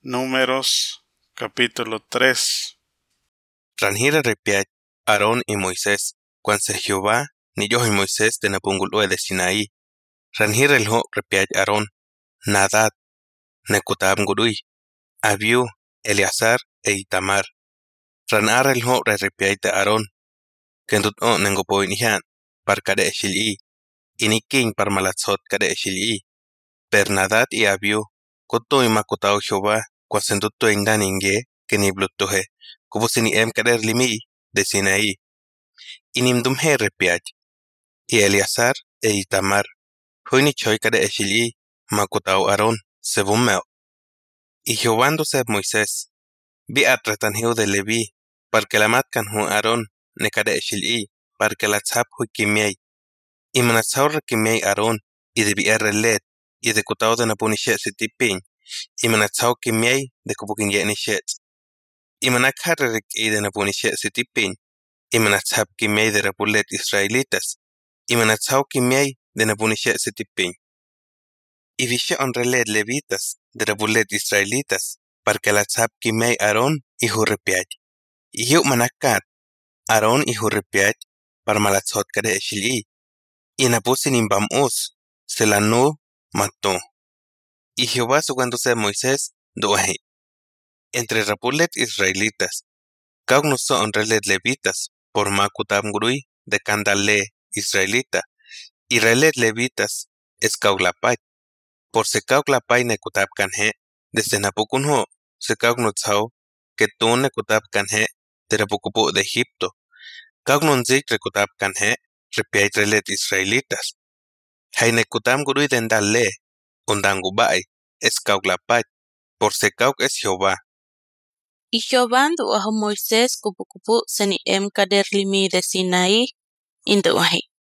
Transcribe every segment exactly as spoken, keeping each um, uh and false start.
Números capítulo tres. Ranhira repiach Aarón y Moisés, cuanse Jehová, ni yo y Moisés de Napungulue de Sinaí. Ranhira el ho repiach Aarón, Nadad, Necutab Gurui, Abiú, Eleazar e Itamar. Ranar el ho re repiach de Aarón, kendut o nengopo inihan, par kade eshil'i, iniking par malatzot kade eshil'i. Per Nadad y Abiú, koto imakotao Jehová, cuasendutto indan inge, que ni blutohe, kubusini em kader limi de Sinaí. Inimdumhe repiach, y Eleazar e Itamar, huini choy kade eshil'i, makotao Aarón, sebumeo. Y Jehová seb Moisés, vi atratanhiu de Leví, par que la matcan hu Aarón, ne kade eshil'i, par que la tzap hu kimiei. Y manatzao rekimiei Aarón, y de vi led, y de kutao de napunishet sitipin, y manatzao kimiei de kubukin yenishet. Y manakha rereki de napunishet sitipin, y manatzap kimiei de rapulet israelitas, y manatzao kimiei de napunishet sitipin. Y vishe onreled levitas de rapulet israelitas, para que la tzap kimiei Aarón y hurrepiach. Y hiu manakat, Aarón y hurrepiach, para malatzot kade eshil'i, y napusin imbamus, se la nu mató. Y Jehová sugándose a Moisés, doahi. Entre rapulet israelitas, Kaugnuso onrelet levitas, por makutam grui de candale israelita, y relet levitas es kauglapay, por se kauglapay ne kutap kanhe, desde napukunho, se kaugnutzao, que tú ne kutap kanhe, de rapukupu de Egipto, kaugnunzik rekutap kanhe, repiay relet israelitas. Hay ne kutam grui dendale, undangubay, es kauglapay, por se kaug es Jehová. Y Jehová anduvo a Moisés kupukupu seni em kader limi de Sinaí, induahi.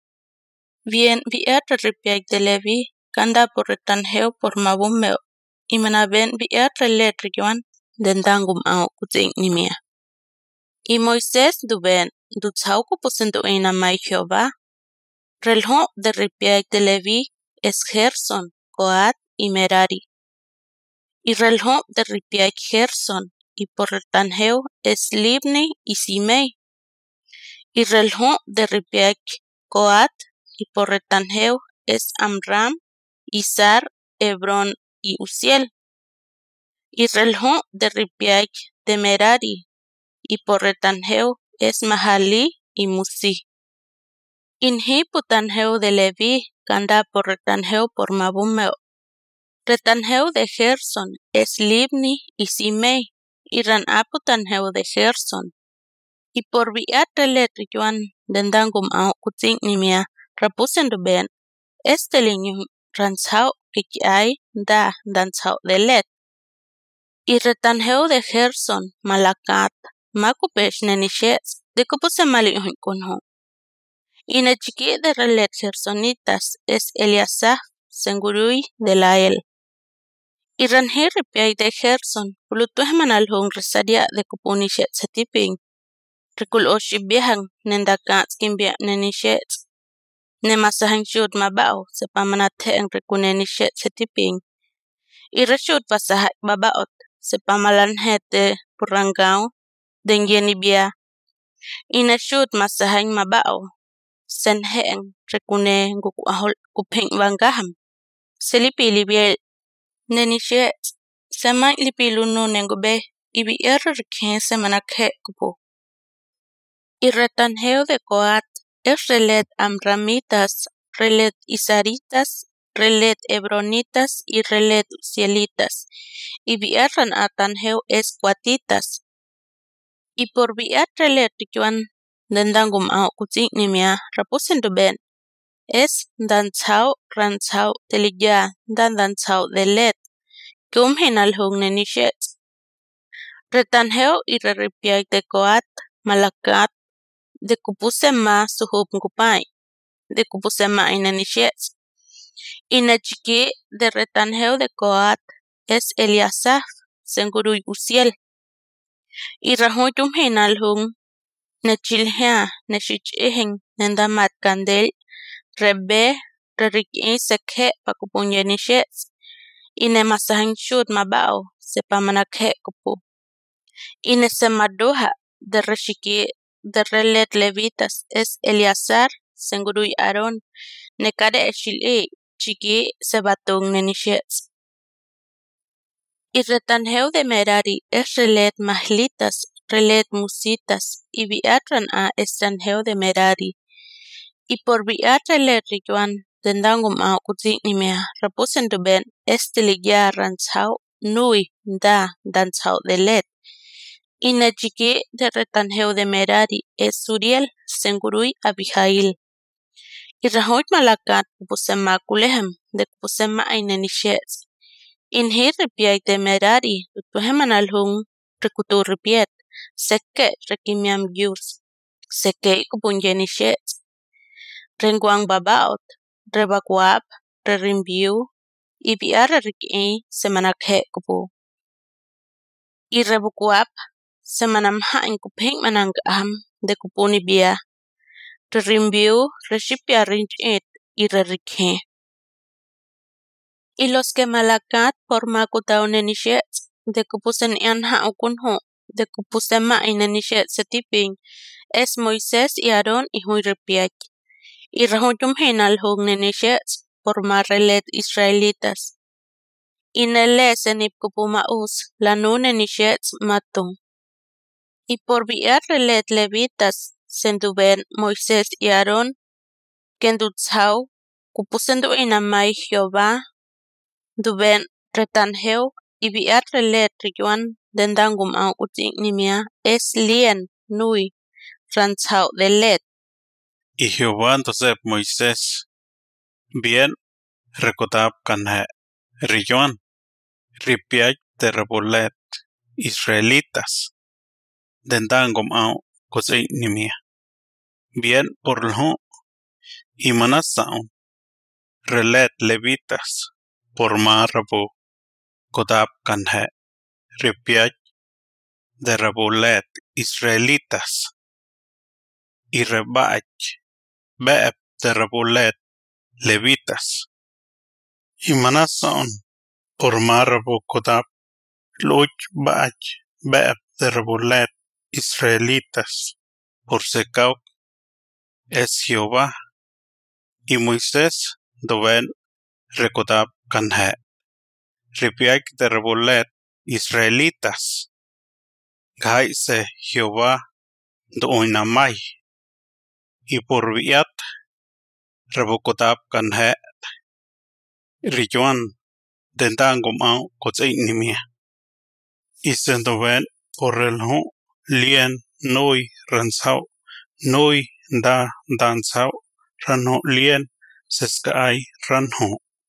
Bien viat ripiak de Levi, kanda por retanjeo por mabumeo, y manaben viat relet riguan, dendangum au kuting nimia. Y Moisés duben, dutzau kupusendu inamai Jehová, relho de ripiak de Levi, es Gerson, Coat y Merari. Y relho de ripiak Gerson, y por retanjeo es Libni y Simei. Y relho de ripiak Coat, y por retanjeo es Amram, Izar, Hebrón y Uziel. Y relho de ripiak de Merari, y por retanjeo es Mahali y Musi. Inhi putanjeo de Levi, kanda por retanjeo por mabumeo. Retanjeo de Gerson es Libni y Simei. Y ran aputanjeo de Gerson. Y por viat relet riguan dendangum au kuting nimia rapusen duben, este liño ranzao kikiai da danzao de let. Y retanjeo de Gerson malakat makupesh nenishes de kupuse mali kunho. Y nechiki de relet gersonitas es Eliasaf sengurui de Lael. Y ranjir ripiai de Gerson, pulutuh manalhung resadia de kupunishet setiping. Rikul oshibihan nendakats kimbia nenishet. Nemasahan shud mabao se pamanateng rikunenishet setiping. Y reshud pasahak babaot se pamalanhete purangao denyenibia. Y neshud masahan mabao senheng rikune ngukuahol kupeng wangaham. Selipi libiel nenishet semai lipilunu nengube ibi error ken semanakhe kupu. Y retanjeo de Coat es relet amramitas, relet isaritas, relet hebronitas y relet uzielitas. Y viarran atanjeo es cuatitas. Y por viat relet riguan dendangum au kuting nimia rapusen duben. Es danzao ranzao teligya dan danzao de let. Kum hinal hung nenishet. Retanjeo y reripiak de Coat, malakat, de kupusema suhub ngupai, de kupusema inanishet. Y nechiki de retanjeo de Coat es Eliasaf, sengurui Uziel. Y rahoyum hinalhung, nechilhea, nechichihen, nendamat kandel, rebe, reriki sekhe pakupunyenishet. Y nemasahan shud mabao, sepamanakhe kupu. Ine semaduha de reshiki de relet levitas es Eleazar, sengurui Aarón, nekade eshili chiki sebatung nenishets. Y retanjeu de Merari es relet mahlitas, relet musitas, y viatran a estranjeu de Merari. Y por viat relet rituan, dendangum a kutiknimea, repusen tu ben, estiligya ranzau, nui, da, danzau de let. Y nejiki de retanjeu de Merari es Suriel, sengurui Abihail. Y rahoit malakat kupusema kulehem, de kupusema ainenishets. Inhi ripiait de Merari, tutuheman alhung, rekutu ripiet, seke rekimiam yurs, seke kupunjenishets. Renguang babaot, rebakwap, rerimbiu, y biara riki semanakhe kupu. Y rebukwap, semanamha en kupeng manang am de kupuni bia. Rerimbiu, reshipia rinchit, y rerikhe. Y los que malakat por makutao nenishets, de kupusen anha okunho, de kupusema inenishet setiping, es Moisés y Aarón y huirpiach. Y rahoyum hinal hung nenishets por marrelet israelitas. Y nele senip kupumaus, la nu nenishets matung. Y por viar relet levitas, senduben Moisés y Aarón, kendutzau, kupusendu inamai Jehová, duben retanjeu, y viat relet rituan, dendangum au kutiknimia, es lien, nui, ranzau de let. Y Jehová entonces Moisés, bien, recotab canhe, rillón, ripiach de rebolet, israelitas, dendangum au kutiknimia. Bien por lo y manasaun, relet levitas, por marabu, kodab canhe, ripiach de rebolet, israelitas, y rebach, beep de rebolet, levitas, y manasaun, por marabu kodab, luch bach, beep de rebolet, israelitas, por secau, es Jehová, y Moisés doben recodab canhe, ripiach de rebolet, israelitas, gaise Jehová do oinamai, y por viat rebocotab canhe, rituan dendangum au cotinimia, y sendoven por el ho lien noi ranzau, noi da danzau, ranho lien seskai ranho.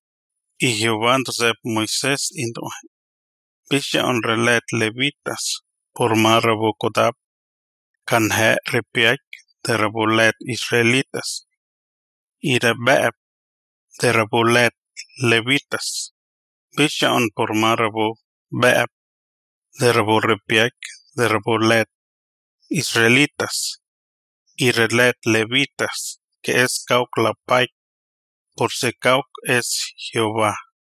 Y Jehová entonces Moisés indo pisha on relet levitas por mar rebocotab canhe repiach de rebolet israelitas y rebeeb de rebolet levitas pisha on por mar rebo beeb de rebo repiach de rebolet israelitas y relet levitas que es cauk la pai por se cauk es Jehová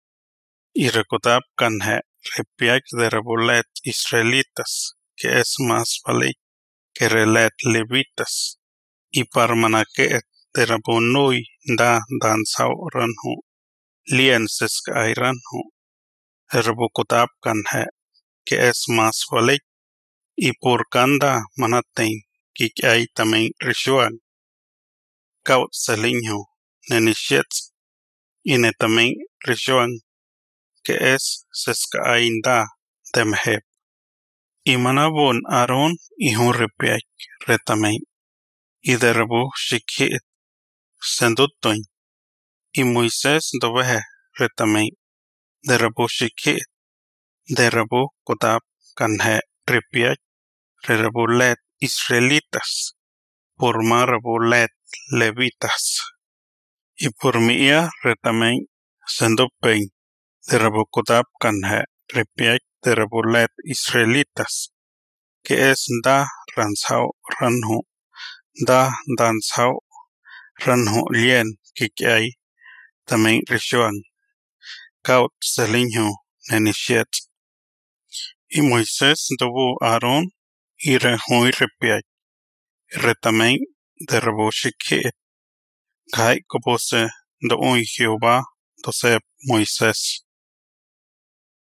y recotab canhe repiach de rebolet israelitas que es más vale que relet levitas y parmanaque de rabonui da danzau ranhu lien seskai ranhu rebocotab canhe que es más vale y por canda manaten que hay también rishuan kaut saliño nenishets y ne también rishuan que es seskai da demheb y manabon Aarón y un repiach retamen y de rebu shikit sendutoin y Moisés dobehe retamen de rebu shikit de rebu kodab canhe repiach re rebulet israelitas por mar rebulet levitas y por mía retamen sendopen de rebu kodab canhe repiach de rebulet israelitas que es da ranzau ranhu da danzau ranhu lien que hay también rishuan kaut saliño nenishet Y Moisés ndobu Aarón y rehuy repiay. Retamén de reboshikit. Kai kopose ndo uy Jehová, dosep Moisés.